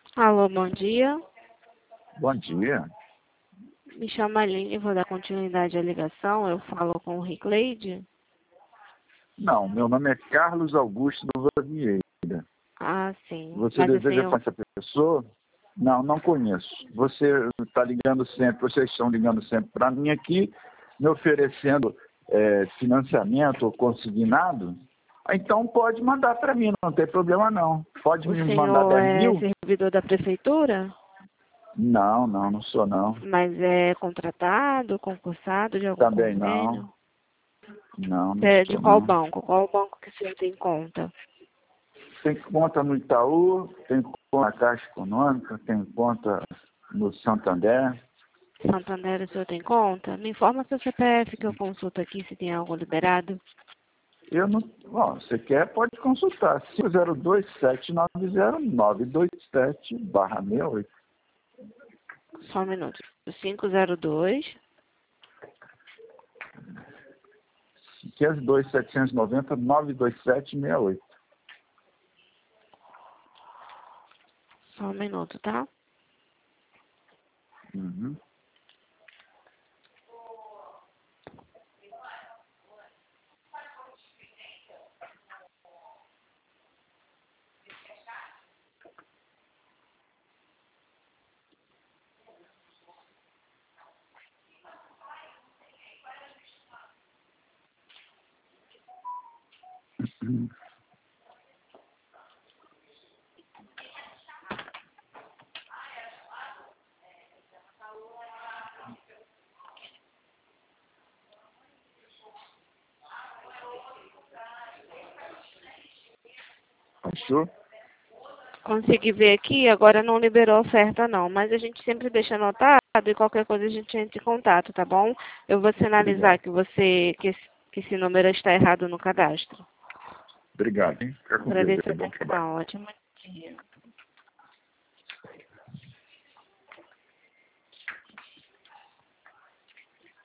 Alô, bom dia. Bom dia. Me chamo Aline, vou dar continuidade à ligação. Eu falo com o Ricleide. Não, meu nome é Carlos Augusto Nova Vieira. Ah, sim. Você Mas assim, deseja com essa pessoa? Não, não conheço. Você está ligando sempre, vocês estão ligando sempre para mim aqui, me oferecendo financiamento ou consignado? Então pode mandar para mim, não tem problema não. Pode o me mandar senhor 10 é mil? servidor da prefeitura? Não, não sou não. Mas é contratado, concursado de algum Também não. convênio? Não De sou qual não. banco? Qual banco que o senhor tem conta? Tem conta no Itaú, tem conta na Caixa Econômica, tem conta no Santander. Santander, o senhor tem conta? Me informa seu CPF que eu consulto aqui se tem algo liberado. Eu não. Bom, você quer, pode consultar. 502-790-927/68. Só um minuto. 502. 502-790-927/68. Só um minuto, tá? Uhum. Achou? Consegui ver aqui, agora não liberou oferta não, mas a gente sempre deixa anotado e qualquer coisa a gente entra em contato, tá bom? Eu vou sinalizar Obrigado. que esse número está errado no cadastro. Obrigado, hein? Fica com Deus. Agradeço a Bom trabalho. atenção, ótimo dia.